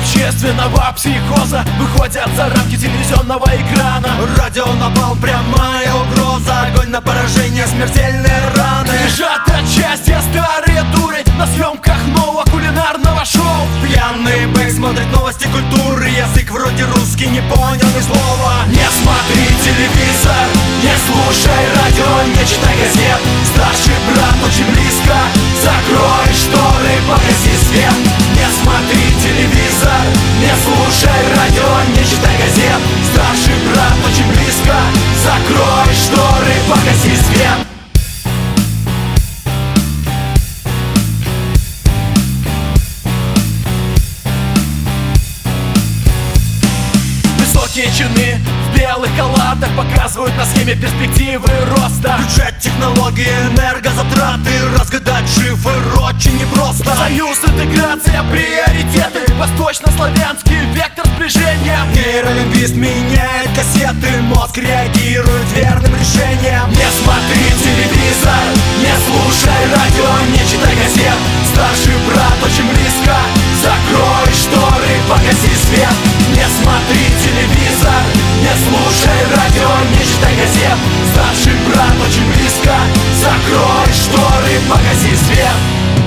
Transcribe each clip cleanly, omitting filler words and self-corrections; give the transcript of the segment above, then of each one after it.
общественного психоза выходят за рамки телевизионного экрана. Радио напал, прямая угроза, огонь на поражение, смертельные раны. Лежат от счастья старые дуры на съемках нового кулинарного шоу. Пьяный бэк смотрит новости культуры, язык вроде русский, не понял ни слова. Не смотри телевизор, не слушай радио, не читай газет. Старший брат очень близко, закрой шторы, погаси свет. Не смотри телевизор, не слушай радио, не читай газет. Старший брат очень близко, закрой шторы, погаси свет. Высокие чины в белых халатах показывают на схеме перспективы роста. Бюджет, технологии, энергозатраты, разгадать шифр очень непросто. Союз, интеграция, приоритеты, восточнославянский вектор сближения. Нейролингвист меняет кассеты, мозг реагирует верным решением. Не смотри телевизор, не слушай радио, не читай газет. Старший брат очень близко, закрой шторы, погаси свет. Не смотри телевизор, не слушай радио, не читай газет. Старший брат очень близко, закрой шторы, погаси свет.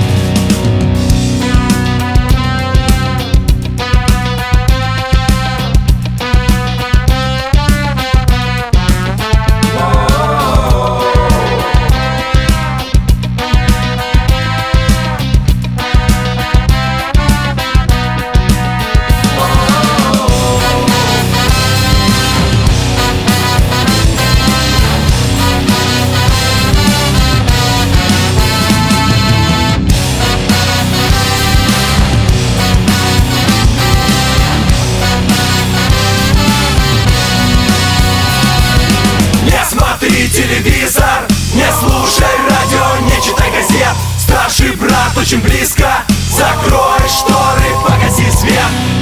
Телевизор, не слушай радио, не читай газет. Старший брат очень близко, закрой шторы, погаси свет.